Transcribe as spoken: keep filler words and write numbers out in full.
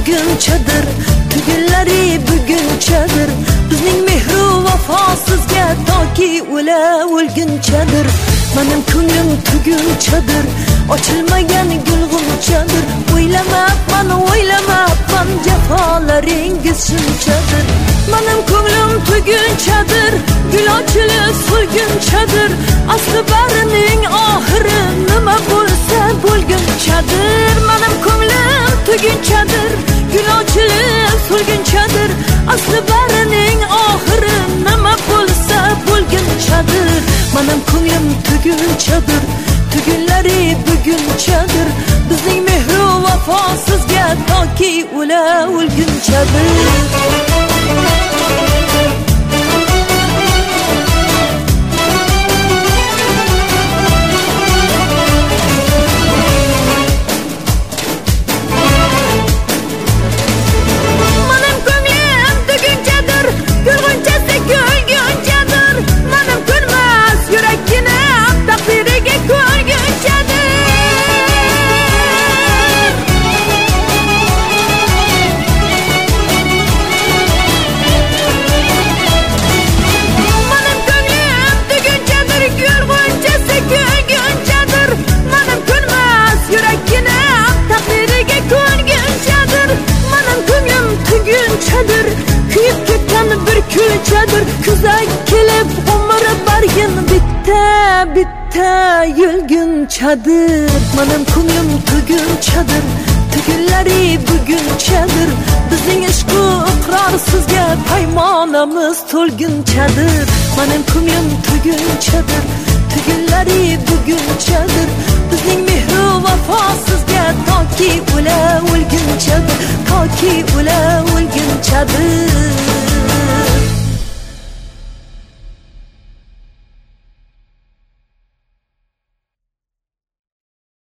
tugunchadir, tugunlari bugunchadir. Bizning mehru vafosizga toki o'la o'lgunchadir. Mening ko'nglim tugunchadir, ochilmagan gulg'unchadir. O'ylamabman, o'ylamabman, jafolaringiz shunchadir. Mening ko'nglim tugunchadir, gul ochilib so'lgunchadir. Asli barining oxiri nima bo'lsa bo'lgunchadir. Mening ko'nglim tugunchadir, gul ochilib so'lgunchadir. Asli barining oxiri nima bo'lsa bo'lgunchadir. Mening ko'nglim tugunchadir, tugunlari bugunchadir. Bizning mehru vafosizga toki o'la o'lgunchadir. Kuyib ketgan bir kulchadir, kuzak kelib umr bargin bitta bitta yulgunchadir. Mening ko'nglim tugunchadir, tugunlari bugunchadir. Bizning ishq u iqror sizga paymonamiz to'lgunchadir. Mening ko'nglim tugunchadir, tugunlari bugunchadir. Bizning mehru vafosizga toki o'la o'lgunchadir, toki o'la o'lgunchadir.